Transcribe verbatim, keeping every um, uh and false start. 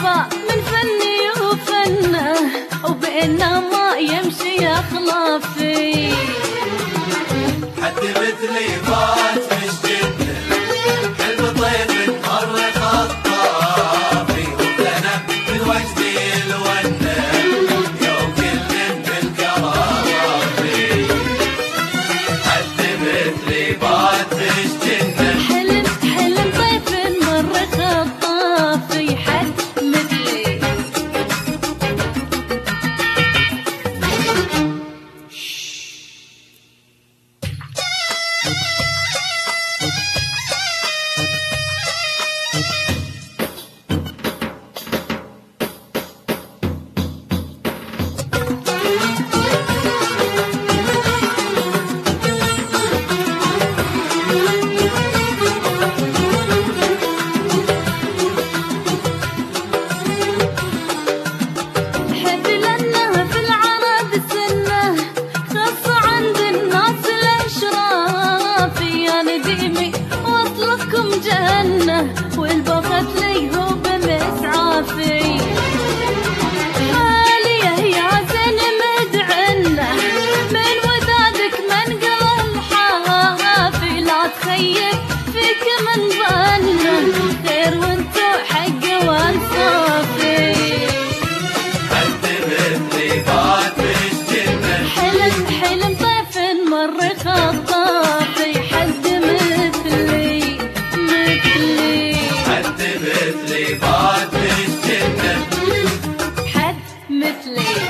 وفاء من فني وفنه، وبينما يمشي أخلافي. حد مثلي فات مش جده، قلب طيب مر خطافي، وكان من وجدي الونه يوم كل بالكرافي. حد مثلي فات مش جده، حلم حلم طيب مر خطافي. حد مثلي والبغت لي هو بمسعافي. حاليه يا زين مدعنه من ودادك منقل الحافي. لا تخيب فيك من ظنه خير وانتو حق وانصافي. حد مثلي فات مش جده، حلم حلم طيف مر خطافي. حد مثلي مثلي حد مثلي فات مش جده، حد مثلي